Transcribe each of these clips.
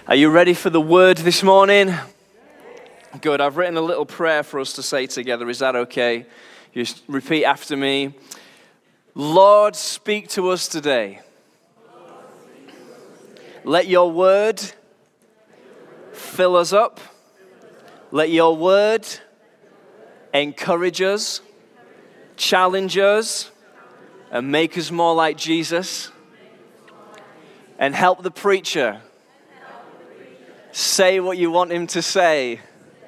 Are you ready for the word this morning? Good. I've written a little prayer for us to say together. Is that okay? You just repeat after me. Lord, speak to us today. Let your word fill us up. Let your word encourage us, challenge us, and make us more like Jesus. And help the preacher say what you want him to say.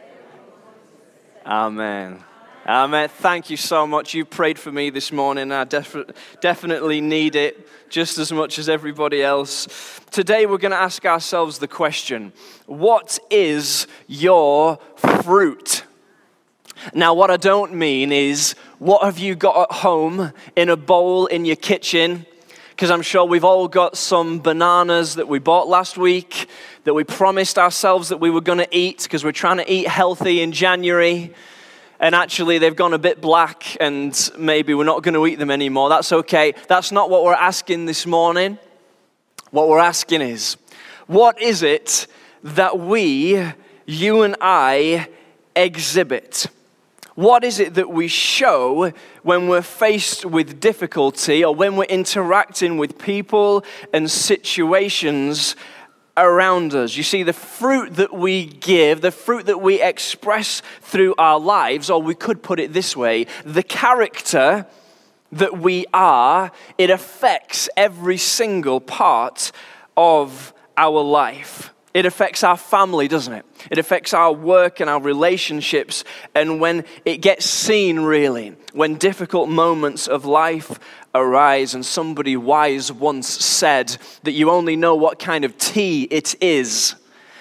Amen. Amen. Thank you so much. You prayed for me this morning. I definitely need it just as much as everybody else. Today we're going to ask ourselves the question, what is your fruit? Now, what I don't mean is, what have you got at home in a bowl in your kitchen? Because I'm sure we've all got some bananas that we bought last week that we promised ourselves that we were going to eat because we're trying to eat healthy in January. And actually, they've gone a bit black and maybe we're not going to eat them anymore. That's okay. That's not what we're asking this morning. What we're asking is, what is it that you and I, exhibit? What is it that we show when we're faced with difficulty or when we're interacting with people and situations around us? You see, the fruit that we give, the fruit that we express through our lives, or we could put it this way, the character that we are, it affects every single part of our life. It affects our family, doesn't it? It affects our work and our relationships. And when it gets seen, really, when difficult moments of life arise, and somebody wise once said that you only know what kind of tea it is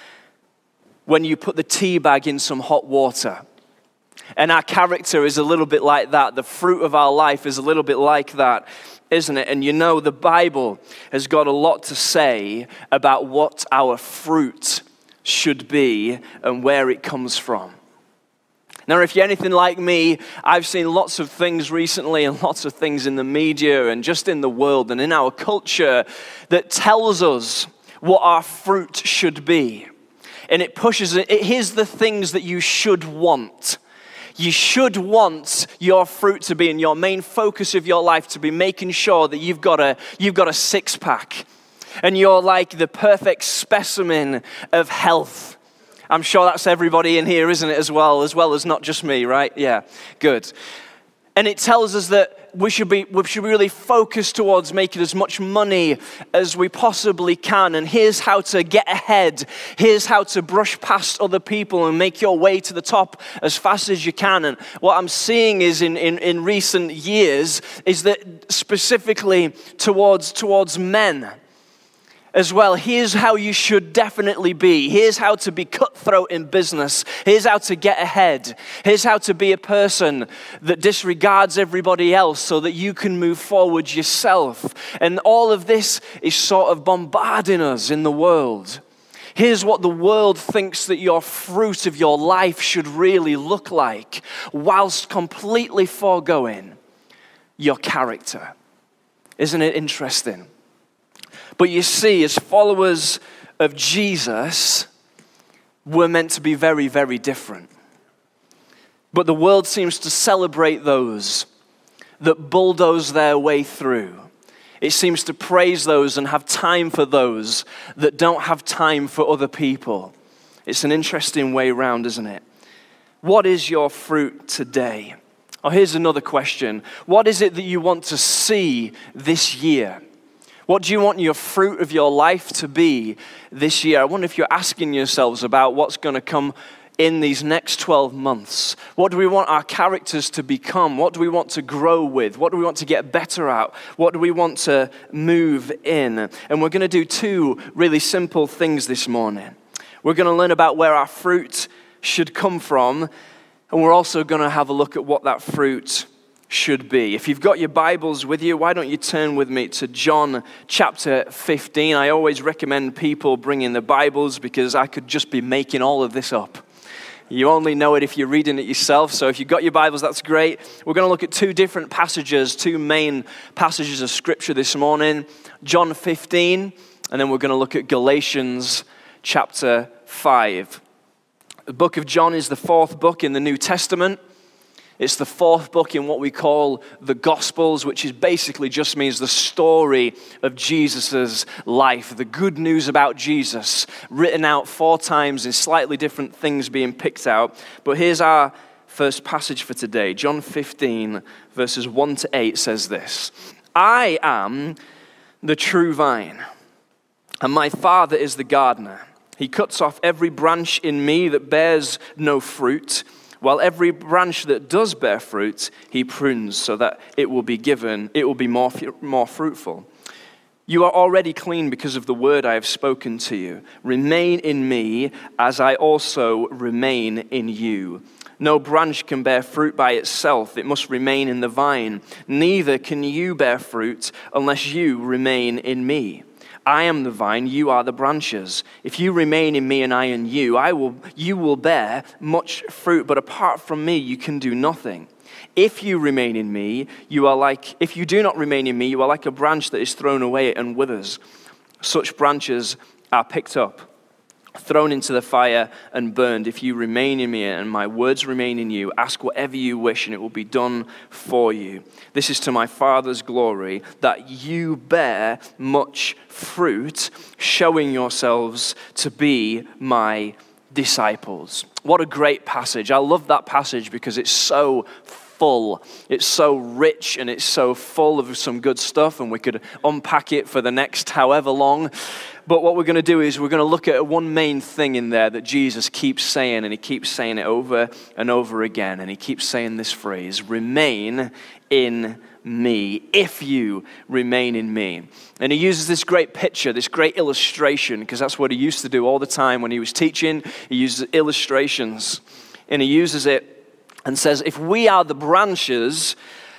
when you put the tea bag in some hot water. And our character is a little bit like that. The fruit of our life is a little bit like that, isn't it? And you know, the Bible has got a lot to say about what our fruit should be and where it comes from. Now, if you're anything like me, I've seen lots of things recently and lots of things in the media and just in the world and in our culture that tells us what our fruit should be. And it pushes it. Here's the things that you should want. You should want your fruit to be, and your main focus of your life to be, making sure that you've got a six-pack. And you're like the perfect specimen of health. I'm sure that's everybody in here, isn't it, as well as not just me, right? Yeah, good. And it tells us that we should really focus towards making as much money as we possibly can. And here's how to get ahead. Here's how to brush past other people and make your way to the top as fast as you can. And what I'm seeing is in recent years is that specifically towards men as well, here's how you should definitely be. Here's how to be cutthroat in business. Here's how to get ahead. Here's how to be a person that disregards everybody else so that you can move forward yourself. And all of this is sort of bombarding us in the world. Here's what the world thinks that your fruit of your life should really look like, whilst completely foregoing your character. Isn't it interesting? But you see, as followers of Jesus, we're meant to be very, very different. But the world seems to celebrate those that bulldoze their way through. It seems to praise those and have time for those that don't have time for other people. It's an interesting way around, isn't it? What is your fruit today? Oh, here's another question. What is it that you want to see this year? What do you want your fruit of your life to be this year? I wonder if you're asking yourselves about what's going to come in these next 12 months. What do we want our characters to become? What do we want to grow with? What do we want to get better at? What do we want to move in? And we're going to do two really simple things this morning. We're going to learn about where our fruit should come from, and we're also going to have a look at what that fruit should be. If you've got your Bibles with you, why don't you turn with me to John chapter 15. I always recommend people bringing the Bibles because I could just be making all of this up. You only know it if you're reading it yourself. So if you've got your Bibles, that's great. We're going to look at two different passages, two main passages of Scripture this morning. John 15, and then we're going to look at Galatians chapter 5. The book of John is the fourth book in the New Testament. It's the fourth book in what we call the Gospels, which is basically just means the story of Jesus' life, the good news about Jesus, written out 4 times in slightly different things being picked out. But here's our first passage for today. John 15, verses 1 to 8 says this: I am the true vine, and my Father is the gardener. He cuts off every branch in me that bears no fruit, while every branch that does bear fruit, he prunes so that it will be more fruitful. You are already clean because of the word I have spoken to you. Remain in me as I also remain in you. No branch can bear fruit by itself. It must remain in the vine. Neither can you bear fruit unless you remain in me. I am the vine, you are the branches. If you remain in me and I in you, you will bear much fruit, but apart from me, you can do nothing. If you remain in me, if you do not remain in me, you are like a branch that is thrown away and withers. Such branches are picked up, thrown into the fire and burned. If you remain in me and my words remain in you, ask whatever you wish and it will be done for you. This is to my Father's glory, that you bear much fruit, showing yourselves to be my disciples. What a great passage. I love that passage because it's so full. It's so rich and it's so full of some good stuff, and we could unpack it for the next however long. But what we're going to do is we're going to look at one main thing in there that Jesus keeps saying, and he keeps saying it over and over again, and he keeps saying this phrase: remain in me, if you remain in me. And he uses this great picture, this great illustration, because that's what he used to do all the time when he was teaching. He uses illustrations, and he uses it and says, if we are the branches,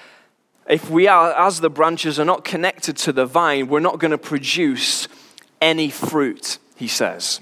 if we are, as the branches, are not connected to the vine, we're not going to produce any fruit, he says.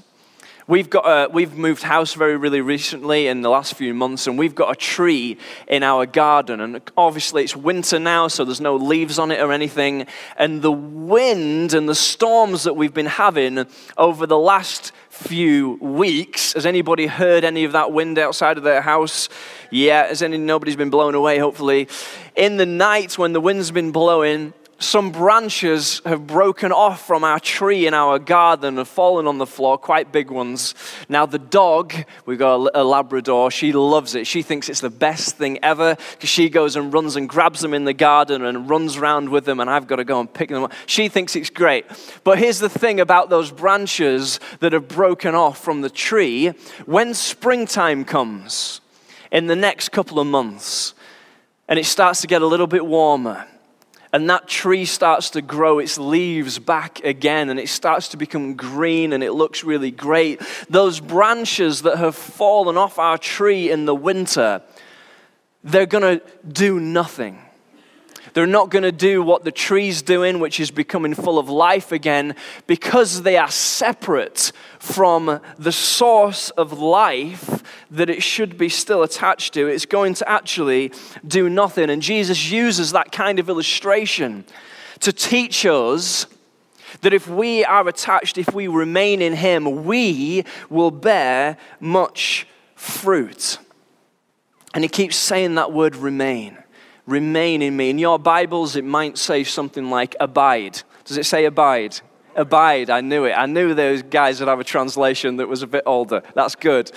We've moved house really recently in the last few months, and we've got a tree in our garden, and obviously it's winter now, so there's no leaves on it or anything, and the wind and the storms that we've been having over the last few weeks, has anybody heard any of that wind outside of their house? Yeah, nobody's been blown away, hopefully. In the night when the wind's been blowing, some branches have broken off from our tree in our garden and fallen on the floor, quite big ones. Now the dog, we've got a Labrador, she loves it. She thinks it's the best thing ever because she goes and runs and grabs them in the garden and runs around with them, and I've got to go and pick them up. She thinks it's great. But here's the thing about those branches that have broken off from the tree. When springtime comes in the next couple of months and it starts to get a little bit warmer, and that tree starts to grow its leaves back again, and it starts to become green, and it looks really great. Those branches that have fallen off our tree in the winter, they're going to do nothing. They're not going to do what the tree's doing, which is becoming full of life again, because they are separate from the source of life that it should be still attached to. It's going to actually do nothing. And Jesus uses that kind of illustration to teach us that if we are attached, if we remain in him, we will bear much fruit. And he keeps saying that word remain. Remain in me. In your Bibles, it might say something like abide. Does it say abide? Abide, I knew it. I knew those guys would have a translation that was a bit older. That's good.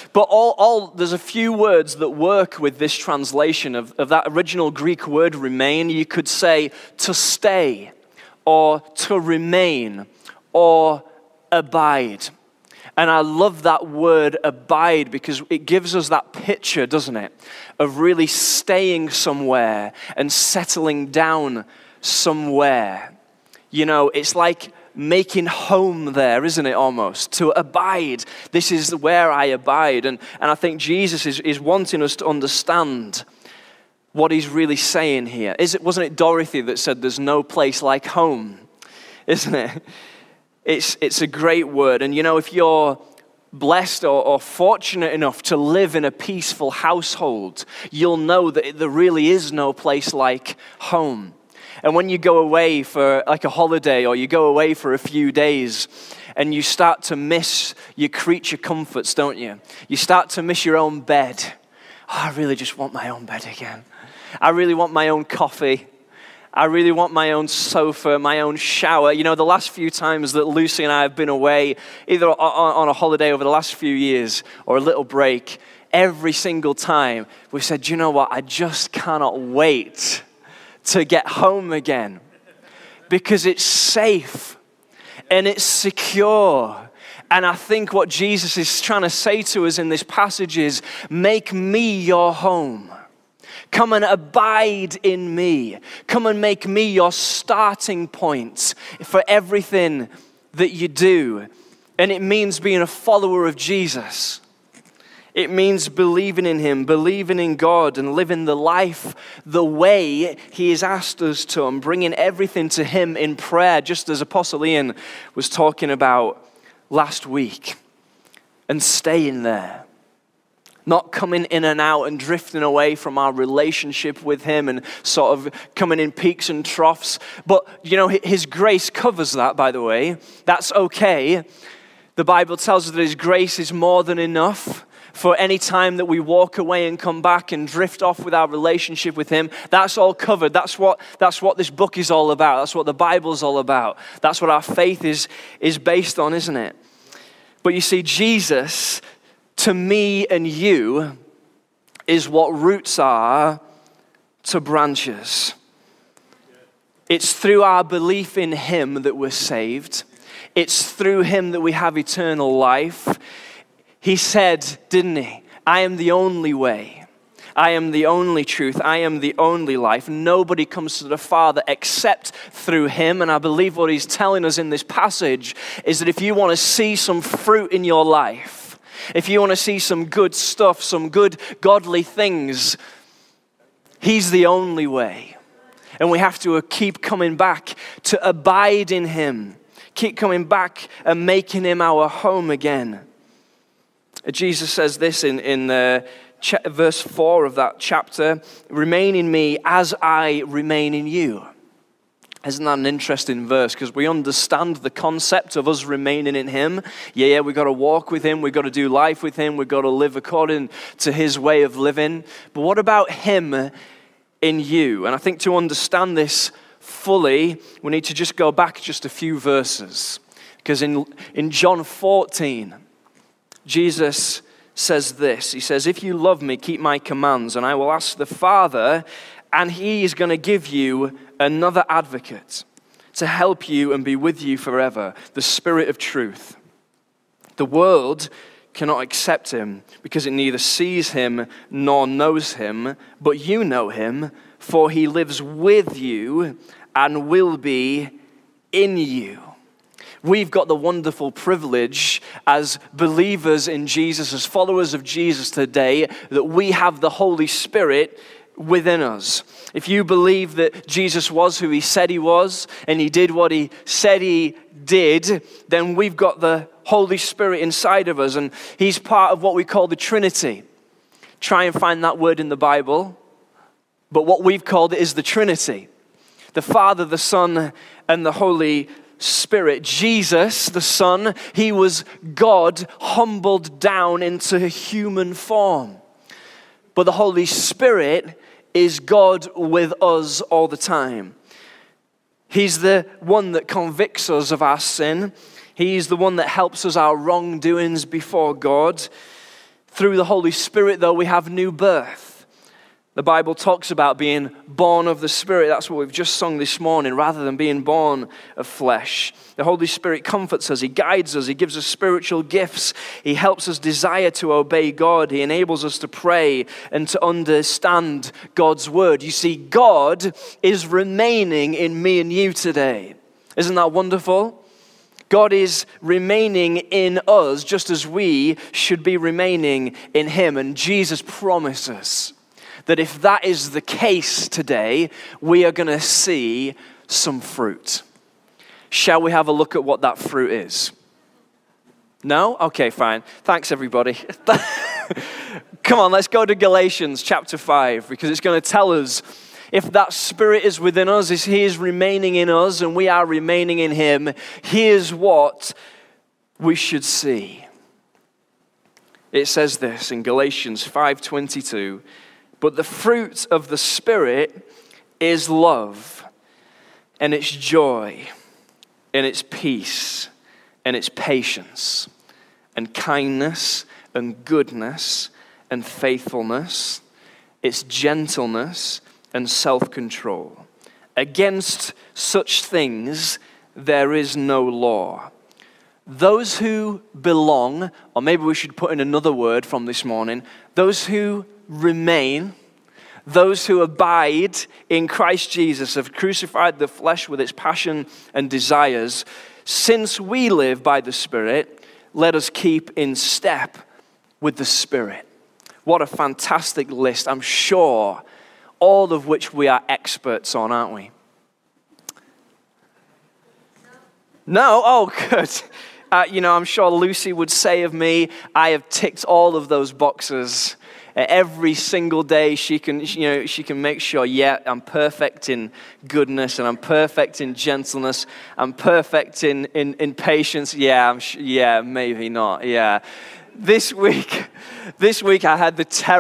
But there's a few words that work with this translation of that original Greek word remain. You could say to stay, or to remain, or abide. And I love that word abide because it gives us that picture, doesn't it, of really staying somewhere and settling down somewhere. You know, it's like making home there, isn't it, almost? To abide. This is where I abide. And I think Jesus is wanting us to understand what he's really saying here. Wasn't it Dorothy that said there's no place like home? Isn't it? It's a great word. And you know, if you're blessed or fortunate enough to live in a peaceful household, you'll know that there really is no place like home. And when you go away for like a holiday, or you go away for a few days and you start to miss your creature comforts, don't you? You start to miss your own bed. Oh, I really just want my own bed again. I really want my own coffee. I really want my own sofa, my own shower. You know, the last few times that Lucy and I have been away, either on a holiday over the last few years or a little break, every single time we said, you know what, I just cannot wait to get home again because it's safe and it's secure. And I think what Jesus is trying to say to us in this passage is, make me your home. Come and abide in me. Come and make me your starting point for everything that you do. And it means being a follower of Jesus. It means believing in him, believing in God, and living the life the way he has asked us to, and bringing everything to him in prayer, just as Apostle Ian was talking about last week, and staying there. Not coming in and out and drifting away from our relationship with him and sort of coming in peaks and troughs. But, you know, his grace covers that, by the way. That's okay. The Bible tells us that his grace is more than enough for any time that we walk away and come back and drift off with our relationship with him. That's all covered. That's what this book is all about. That's what the Bible's all about. That's what our faith is based on, isn't it? But you see, Jesus, to me and you, is what roots are to branches. It's through our belief in him that we're saved. It's through him that we have eternal life. He said, didn't he? I am the only way. I am the only truth. I am the only life. Nobody comes to the Father except through him. And I believe what he's telling us in this passage is that if you want to see some fruit in your life, if you want to see some good stuff, some good godly things, he's the only way. And we have to keep coming back to abide in him. Keep coming back and making him our home again. Jesus says this in verse 4 of that chapter, remain in me as I remain in you. Isn't that an interesting verse? Because we understand the concept of us remaining in him. Yeah, we've got to walk with him. We've got to do life with him. We've got to live according to his way of living. But what about him in you? And I think to understand this fully, we need to just go back just a few verses. Because in John 14, Jesus says this. He says, if you love me, keep my commands, and I will ask the Father, and he is going to give you another advocate to help you and be with you forever, the Spirit of truth. The world cannot accept him because it neither sees him nor knows him, but you know him, for he lives with you and will be in you. We've got the wonderful privilege as believers in Jesus, as followers of Jesus today, that we have the Holy Spirit within us. If you believe that Jesus was who he said he was, and he did what he said he did, then we've got the Holy Spirit inside of us, and he's part of what we call the Trinity. Try and find that word in the Bible, but what we've called it is the Trinity. The Father, the Son, and the Holy Spirit. Jesus, the Son, he was God humbled down into human form. But the Holy Spirit is God with us all the time. He's the one that convicts us of our sin. He's the one that helps us our wrongdoings before God. Through the Holy Spirit, though, we have new birth. The Bible talks about being born of the Spirit. That's what we've just sung this morning, rather than being born of flesh. The Holy Spirit comforts us. He guides us. He gives us spiritual gifts. He helps us desire to obey God. He enables us to pray and to understand God's word. You see, God is remaining in me and you today. Isn't that wonderful? God is remaining in us just as we should be remaining in him. And Jesus promises that if that is the case today, we are going to see some fruit. Shall we have a look at what that fruit is? No? Okay, fine. Thanks, everybody. Come on, let's go to Galatians chapter 5, because it's going to tell us if that Spirit is within us, if he is remaining in us and we are remaining in him, here's what we should see. It says this in Galatians 5:22, but the fruit of the Spirit is love, and it's joy, and it's peace, and it's patience, and kindness, and goodness, and faithfulness. It's gentleness and self-control. Against such things there is no law. Those who belong, or maybe we should put in another word from this morning, those who remain, those who abide in Christ Jesus have crucified the flesh with its passion and desires. Since we live by the Spirit, let us keep in step with the Spirit. What a fantastic list. I'm sure all of which we are experts on, aren't we? No? Oh, good. I'm sure Lucy would say of me, I have ticked all of those boxes. Every single day she can make sure, yeah, I'm perfect in goodness, and I'm perfect in gentleness, I'm perfect in patience. Yeah, maybe not. Yeah. This week I had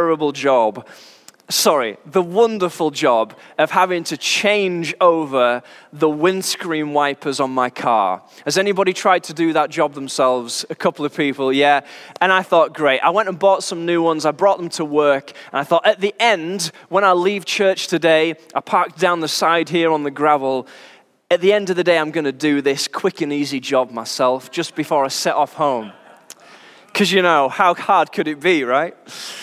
the wonderful job of having to change over the windscreen wipers on my car. Has anybody tried to do that job themselves? A couple of people, yeah. And I thought, great. I went and bought some new ones. I brought them to work. And I thought, at the end, when I leave church today, I parked down the side here on the gravel. At the end of the day, I'm going to do this quick and easy job myself just before I set off home. Because, how hard could it be, right?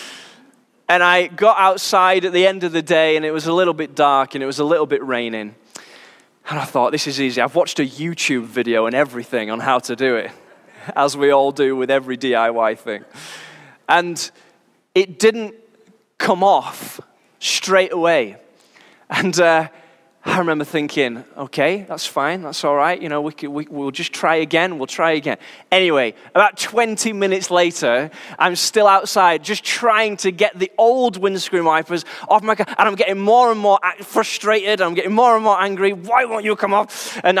And I got outside at the end of the day, and it was a little bit dark, and it was a little bit raining. And I thought, this is easy. I've watched a YouTube video and everything on how to do it, as we all do with every DIY thing. And it didn't come off straight away. And I remember thinking, okay, that's fine, that's all right. We'll just try again, we'll try again. Anyway, about 20 minutes later, I'm still outside just trying to get the old windscreen wipers off my car, and I'm getting more and more frustrated, I'm getting more and more angry. Why won't you come off? And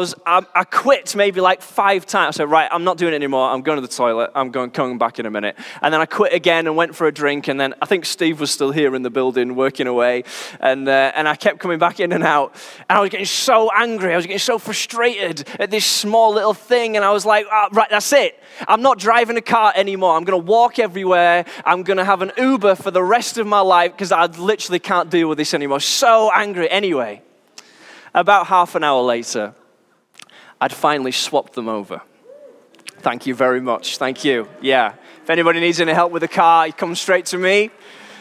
I quit maybe like 5 times. I said, right, I'm not doing it anymore. I'm going to the toilet. I'm coming back in a minute. And then I quit again and went for a drink, and then I think Steve was still here in the building working away, and I kept coming back in and out. And I was getting so angry, I was getting so frustrated at this small little thing, and I was like, right, that's it. I'm not driving a car anymore. I'm going to walk everywhere. I'm going to have an Uber for the rest of my life because I literally can't deal with this anymore. So angry. Anyway, about half an hour later, I'd finally swapped them over. Thank you very much. Thank you. Yeah. If anybody needs any help with the car, you come straight to me.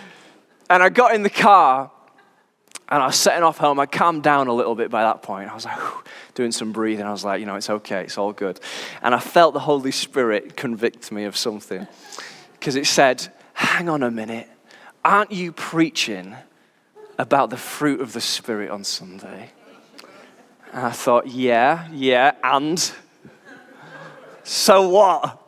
And I got in the car, and I was setting off home. I calmed down a little bit by that point. I was like, doing some breathing. I was like, it's okay. It's all good. And I felt the Holy Spirit convict me of something. Because it said, hang on a minute. Aren't you preaching about the fruit of the Spirit on Sunday? And I thought, yeah, and? So what?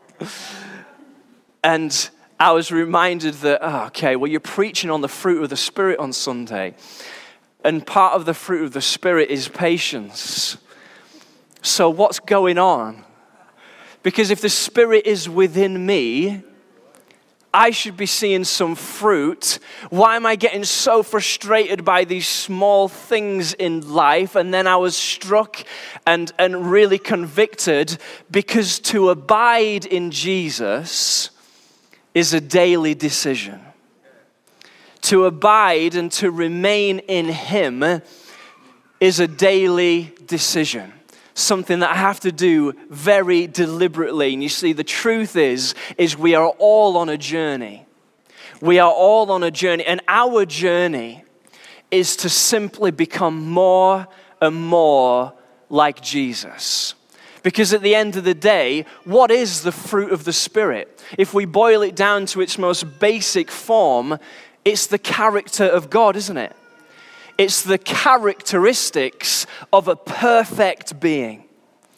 And I was reminded that, you're preaching on the fruit of the Spirit on Sunday. And part of the fruit of the Spirit is patience. So what's going on? Because if the Spirit is within me, I should be seeing some fruit. Why am I getting so frustrated by these small things in life? And then I was struck and really convicted, because to abide in Jesus is a daily decision. To abide and to remain in Him is a daily decision. Something that I have to do very deliberately. And you see, the truth is we are all on a journey. We are all on a journey. And our journey is to simply become more and more like Jesus. Because at the end of the day, what is the fruit of the Spirit? If we boil it down to its most basic form, it's the character of God, isn't it? It's the characteristics of a perfect being.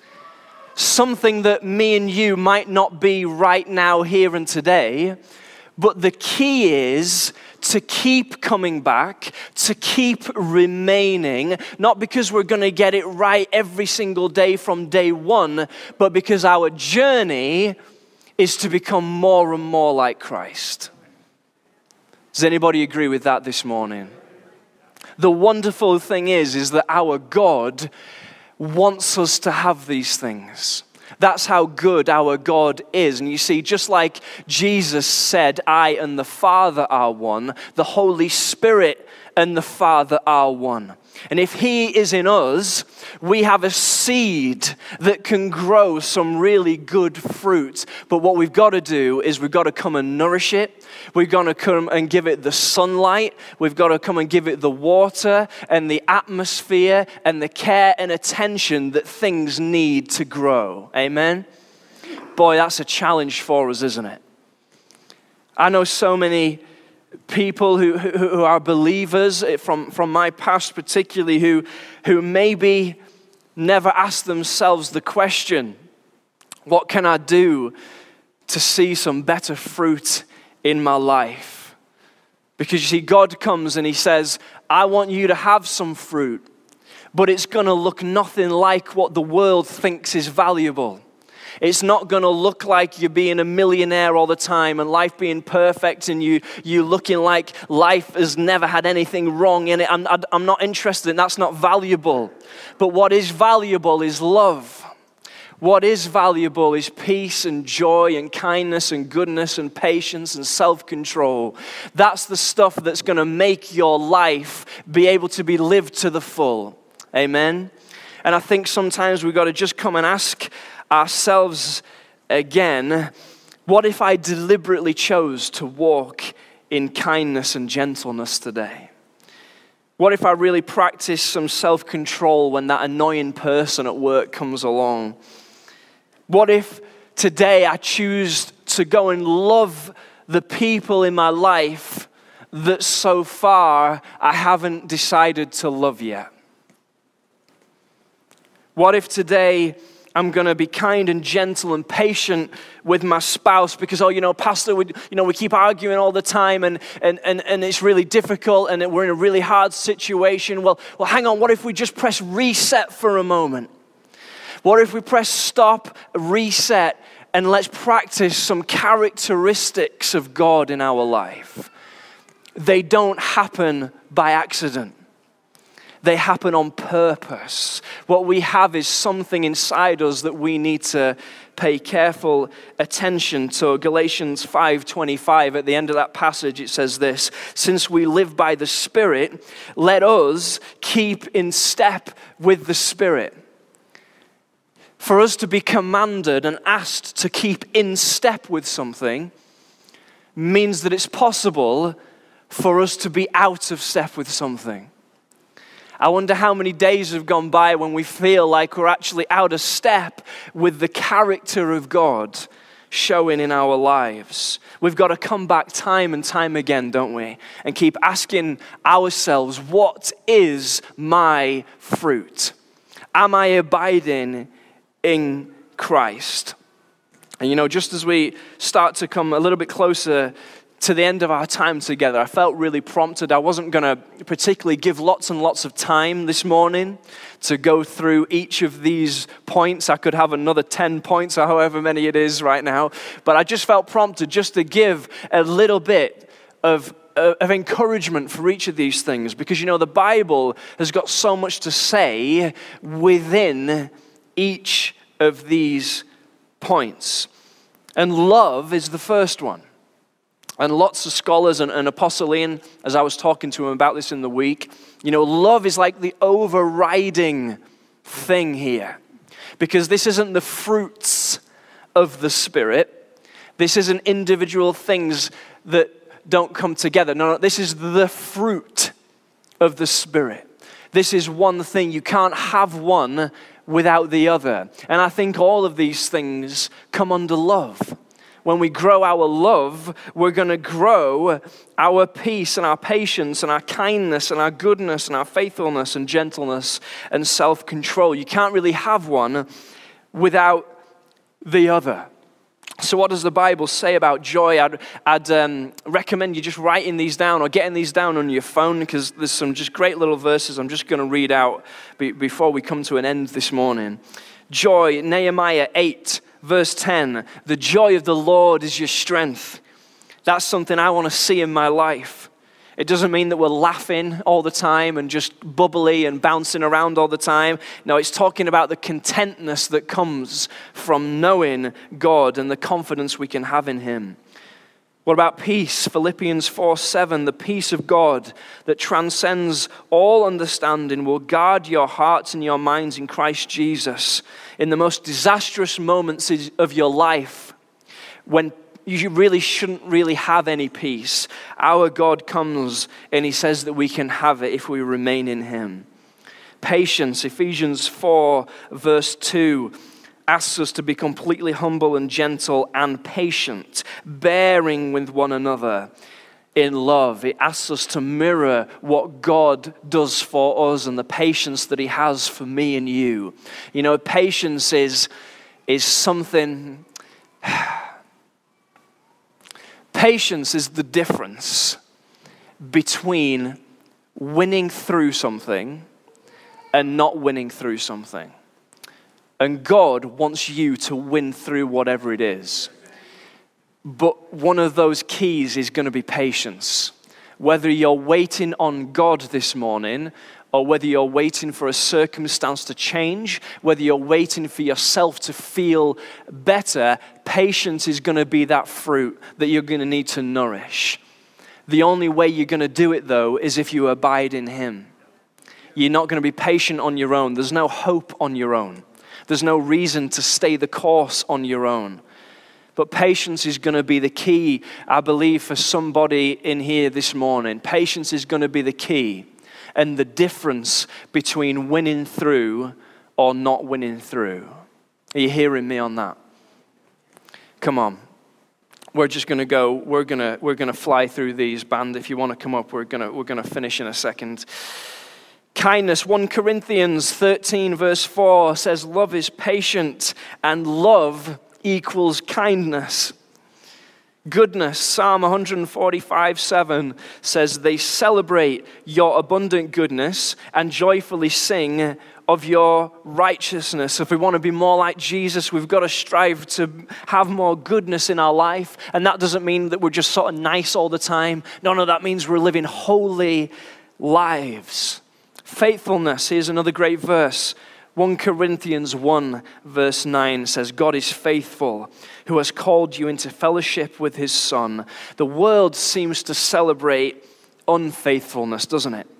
Something that me and you might not be right now, here and today, But the key is to keep coming back, to keep remaining, not because we're going to get it right every single day from day one, but because our journey is to become more and more like Christ. Does anybody agree with that this morning? The wonderful thing is that our God wants us to have these things. That's how good our God is. And you see, just like Jesus said, I and the Father are one, the Holy Spirit and the Father are one. And if He is in us, we have a seed that can grow some really good fruit. But what we've got to do is we've got to come and nourish it. We've got to come and give it the sunlight. We've got to come and give it the water and the atmosphere and the care and attention that things need to grow. Amen? Boy, that's a challenge for us, isn't it? I know so many people who are believers from my past particularly who maybe never asked themselves the question, what can I do to see some better fruit in my life? Because you see, God comes and He says, I want you to have some fruit, but it's going to look nothing like what the world thinks is valuable. It's not going to look like you're being a millionaire all the time and life being perfect and you looking like life has never had anything wrong in it. I'm not interested in that. That's not valuable. But what is valuable is love. What is valuable is peace and joy and kindness and goodness and patience and self-control. That's the stuff that's going to make your life be able to be lived to the full. Amen? And I think sometimes we've got to just come and ask ourselves again, what if I deliberately chose to walk in kindness and gentleness today? What if I really practice some self-control when that annoying person at work comes along? What if today I choose to go and love the people in my life that so far I haven't decided to love yet? What if today I'm going to be kind and gentle and patient with my spouse because, Pastor, we keep arguing all the time and it's really difficult and we're in a really hard situation. Well, hang on. What if we just press reset for a moment? What if we press stop, reset, and let's practice some characteristics of God in our life? They don't happen by accident. They happen on purpose. What we have is something inside us that we need to pay careful attention to. Galatians 5:25, at the end of that passage, it says this, since we live by the Spirit, let us keep in step with the Spirit. For us to be commanded and asked to keep in step with something means that it's possible for us to be out of step with something. I wonder how many days have gone by when we feel like we're actually out of step with the character of God showing in our lives. We've got to come back time and time again, don't we? And keep asking ourselves, what is my fruit? Am I abiding in Christ? And just as we start to come a little bit closer to the end of our time together, I felt really prompted. I wasn't going to particularly give lots and lots of time this morning to go through each of these points. I could have another 10 points or however many it is right now. But I just felt prompted just to give a little bit of encouragement for each of these things. Because, the Bible has got so much to say within each of these points. And love is the first one. And lots of scholars and Apostle Ian, as I was talking to him about this in the week, love is like the overriding thing here. Because this isn't the fruits of the Spirit. This isn't individual things that don't come together. No, this is the fruit of the Spirit. This is one thing. You can't have one without the other. And I think all of these things come under love. When we grow our love, we're going to grow our peace and our patience and our kindness and our goodness and our faithfulness and gentleness and self-control. You can't really have one without the other. So what does the Bible say about joy? I'd recommend you just writing these down or getting these down on your phone, because there's some just great little verses I'm just going to read out before we come to an end this morning. Joy, Nehemiah 8, verse 10. The joy of the Lord is your strength. That's something I want to see in my life. It doesn't mean that we're laughing all the time and just bubbly and bouncing around all the time. No, it's talking about the contentness that comes from knowing God and the confidence we can have in Him. What about peace? Philippians 4:7, the peace of God that transcends all understanding will guard your hearts and your minds in Christ Jesus. In the most disastrous moments of your life, when you really shouldn't really have any peace, our God comes and He says that we can have it if we remain in Him. Patience, Ephesians 4 verse 2, asks us to be completely humble and gentle and patient, bearing with one another in love. It asks us to mirror what God does for us and the patience that He has for me and you. You know, patience is something... Patience is the difference between winning through something and not winning through something. And God wants you to win through whatever it is. But one of those keys is going to be patience. Whether you're waiting on God this morning, or whether you're waiting for a circumstance to change, whether you're waiting for yourself to feel better, patience is going to be that fruit that you're going to need to nourish. The only way you're going to do it, though, is if you abide in Him. You're not going to be patient on your own. There's no hope on your own. There's no reason to stay the course on your own. But patience is going to be the key, I believe, for somebody in here this morning. Patience is going to be the key and the difference between winning through or not winning through. Are you hearing me on that? Come on. We're just going to go. We're going to fly through these. Band, if you want to come up, we're going to finish in a second. Kindness, 1 Corinthians 13 verse 4 says, love is patient and love equals kindness. Goodness, Psalm 145:7 says, they celebrate your abundant goodness and joyfully sing of your righteousness. If we want to be more like Jesus, we've got to strive to have more goodness in our life. And that doesn't mean that we're just sort of nice all the time. No, that means we're living holy lives. Faithfulness, here's another great verse. 1 Corinthians 1 verse 9 says, God is faithful, who has called you into fellowship with His Son. The world seems to celebrate unfaithfulness, doesn't it?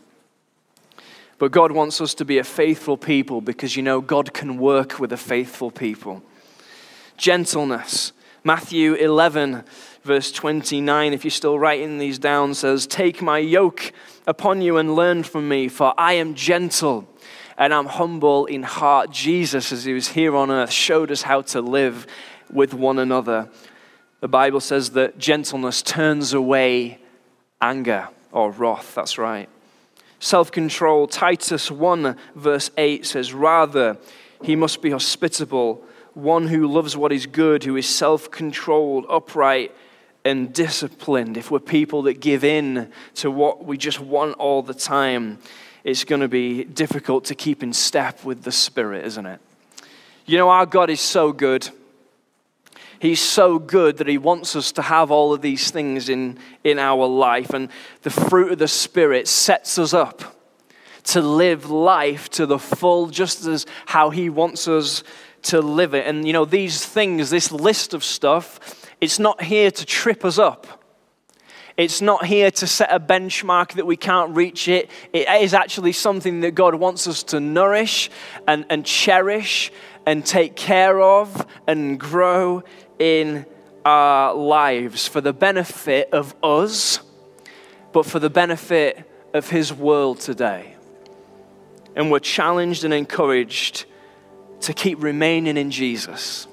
But God wants us to be a faithful people, because you know God can work with a faithful people. Gentleness, Matthew 11 verse 29, if you're still writing these down, says, take my yoke upon you and learn from me, for I am gentle and I'm humble in heart. Jesus, as He was here on earth, showed us how to live with one another. The Bible says that gentleness turns away anger or wrath. That's right. Self-control, Titus 1 verse 8 says, rather, he must be hospitable, one who loves what is good, who is self-controlled, upright, and disciplined. If we're people that give in to what we just want all the time, it's going to be difficult to keep in step with the Spirit, isn't it? You know, our God is so good. He's so good that He wants us to have all of these things in our life. And the fruit of the Spirit sets us up to live life to the full, just as how He wants us to live it. And you know, these things, this list of stuff, it's not here to trip us up. It's not here to set a benchmark that we can't reach it. It is actually something that God wants us to nourish and cherish and take care of and grow in our lives for the benefit of us, but for the benefit of His world today. And we're challenged and encouraged to keep remaining in Jesus.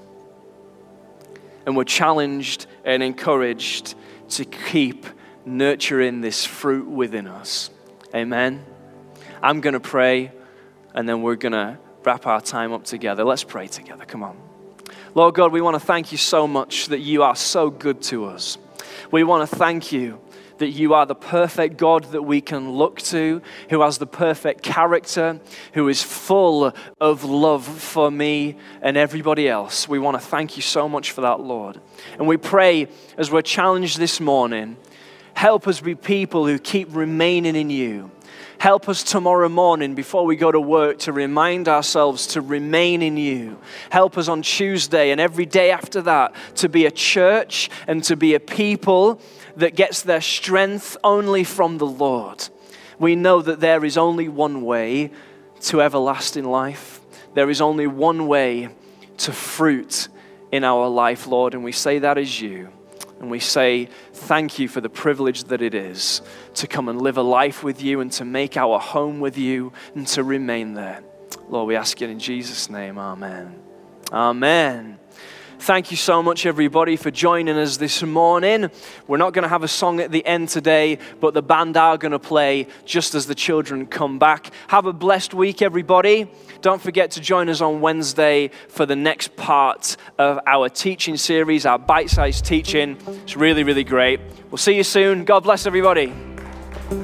And we're challenged and encouraged to keep nurturing this fruit within us. Amen. I'm going to pray, and then we're going to wrap our time up together. Let's pray together. Come on. Lord God, we want to thank you so much that you are so good to us. We want to thank you that you are the perfect God that we can look to, who has the perfect character, who is full of love for me and everybody else. We want to thank you so much for that, Lord. And we pray as we're challenged this morning, help us be people who keep remaining in you. Help us tomorrow morning before we go to work to remind ourselves to remain in you. Help us on Tuesday and every day after that to be a church and to be a people that gets their strength only from the Lord. We know that there is only one way to everlasting life. There is only one way to fruit in our life, Lord, and we say that is you. And we say, thank you for the privilege that it is to come and live a life with you and to make our home with you and to remain there. Lord, we ask it in Jesus' name, amen. Amen. Thank you so much, everybody, for joining us this morning. We're not going to have a song at the end today, but the band are going to play just as the children come back. Have a blessed week, everybody. Don't forget to join us on Wednesday for the next part of our teaching series, our bite-sized teaching. It's really, really great. We'll see you soon. God bless everybody.